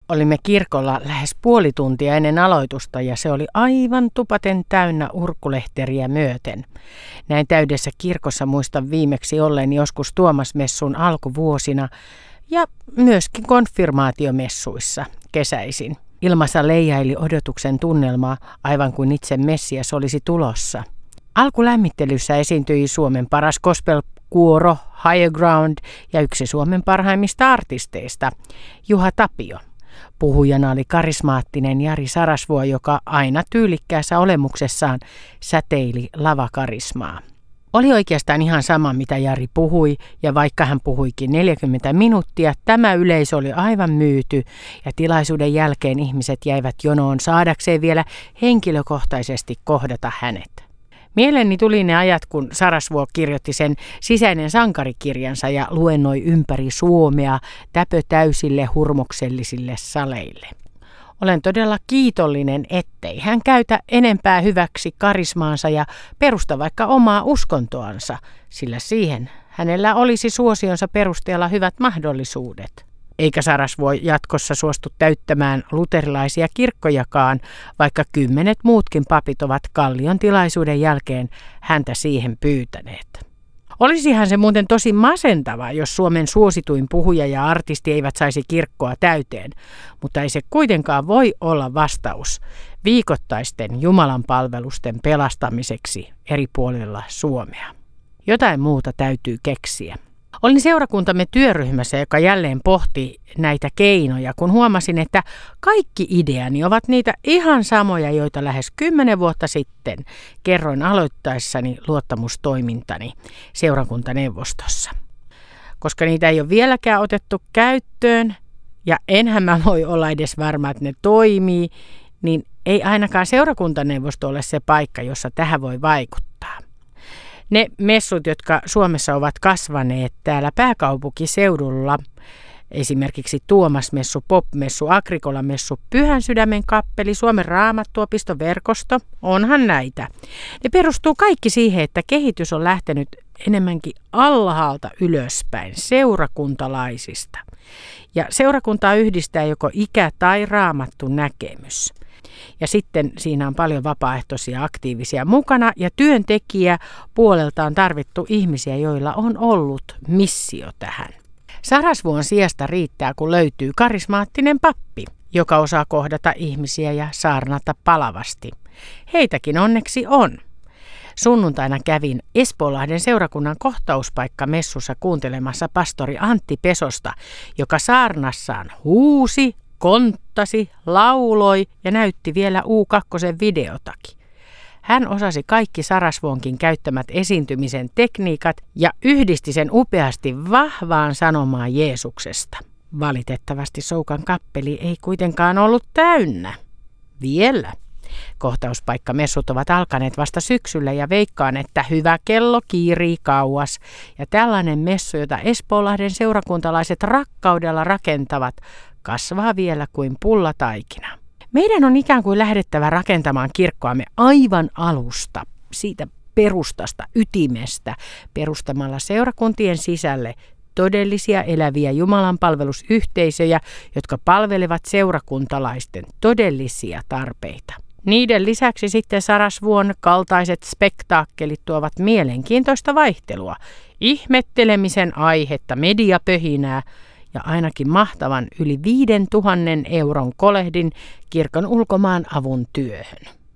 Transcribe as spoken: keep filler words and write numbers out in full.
Olimme kirkolla lähes puoli tuntia ennen aloitusta ja se oli aivan tupaten täynnä urkulehteriä myöten. Näin täydessä kirkossa muistan viimeksi olleen joskus Tuomasmessun alkuvuosina ja myöskin konfirmaatiomessuissa kesäisin. Ilmassa leijaili odotuksen tunnelmaa, aivan kuin itse Messias olisi tulossa. Alkulämmittelyssä esiintyi Suomen paras gospel-kuoro Higher Ground ja yksi Suomen parhaimmista artisteista, Juha Tapio. Puhujana oli karismaattinen Jari Sarasvuo, joka aina tyylikkäässä olemuksessaan säteili lavakarismaa. Oli oikeastaan ihan sama, mitä Jari puhui, ja vaikka hän puhuikin neljäkymmentä minuuttia, tämä yleisö oli aivan myyty, ja tilaisuuden jälkeen ihmiset jäivät jonoon saadakseen vielä henkilökohtaisesti kohdata hänet. Mieleeni tuli ne ajat, kun Sarasvuo kirjoitti sen sisäinen sankarikirjansa ja luennoi ympäri Suomea täpötäysille hurmoksellisille saleille. Olen todella kiitollinen, ettei hän käytä enempää hyväksi karismaansa ja perusta vaikka omaa uskontoansa, sillä siihen hänellä olisi suosionsa perusteella hyvät mahdollisuudet. Eikä Sarasvuo jatkossa suostu täyttämään luterilaisia kirkkojakaan, vaikka kymmenet muutkin papit ovat Kallion tilaisuuden jälkeen häntä siihen pyytäneet. Olisihan se muuten tosi masentavaa, jos Suomen suosituin puhuja ja artisti eivät saisi kirkkoa täyteen, mutta ei se kuitenkaan voi olla vastaus viikoittaisten Jumalan palvelusten pelastamiseksi eri puolilla Suomea. Jotain muuta täytyy keksiä. Olin seurakuntamme työryhmässä, joka jälleen pohti näitä keinoja, kun huomasin, että kaikki ideani ovat niitä ihan samoja, joita lähes kymmenen vuotta sitten kerroin aloittaessani luottamustoimintani seurakuntaneuvostossa. Koska niitä ei ole vieläkään otettu käyttöön, ja enhän mä voi olla edes varma, että ne toimii, niin ei ainakaan seurakuntaneuvosto ole se paikka, jossa tähän voi vaikuttaa. Ne messut, jotka Suomessa ovat kasvaneet täällä pääkaupunkiseudulla, esimerkiksi Tuomasmessu, Popmessu, Agrikolamessu, Pyhän Sydämen kappeli, Suomen Raamattuopistoverkosto, onhan näitä. Ne perustuu kaikki siihen, että kehitys on lähtenyt enemmänkin alhaalta ylöspäin, seurakuntalaisista. Ja seurakuntaa yhdistää joko ikä tai raamattu näkemys. Ja sitten siinä on paljon vapaaehtoisia aktiivisia mukana ja työntekijä puolelta on tarvittu ihmisiä, joilla on ollut missio tähän. Sarasvuon sijasta riittää, kun löytyy karismaattinen pappi, joka osaa kohdata ihmisiä ja saarnata palavasti. Heitäkin onneksi on. Sunnuntaina kävin Espoonlahden seurakunnan kohtauspaikkamessussa kuuntelemassa pastori Antti Pesosta, joka saarnassaan huusi, konttasi, lauloi ja näytti vielä U kaksi videotakin. Hän osasi kaikki Sarasvuonkin käyttämät esiintymisen tekniikat ja yhdisti sen upeasti vahvaan sanomaan Jeesuksesta. Valitettavasti Soukan kappeli ei kuitenkaan ollut täynnä. Vielä. Kohtauspaikkamessut ovat alkaneet vasta syksyllä ja veikkaan, että hyvä kello kiirii kauas. Ja tällainen messu, jota Espoonlahden seurakuntalaiset rakkaudella rakentavat, kasvaa vielä kuin pullataikina. Meidän on ikään kuin lähdettävä rakentamaan kirkkoamme aivan alusta, siitä perustasta, ytimestä, perustamalla seurakuntien sisälle todellisia eläviä Jumalan palvelusyhteisöjä, jotka palvelevat seurakuntalaisten todellisia tarpeita. Niiden lisäksi sitten Sarasvuon kaltaiset spektaakkelit tuovat mielenkiintoista vaihtelua, ihmettelemisen aihetta, mediapöhinää ja ainakin mahtavan yli viiden tuhannen euron kolehdin kirkon ulkomaan avun työhön.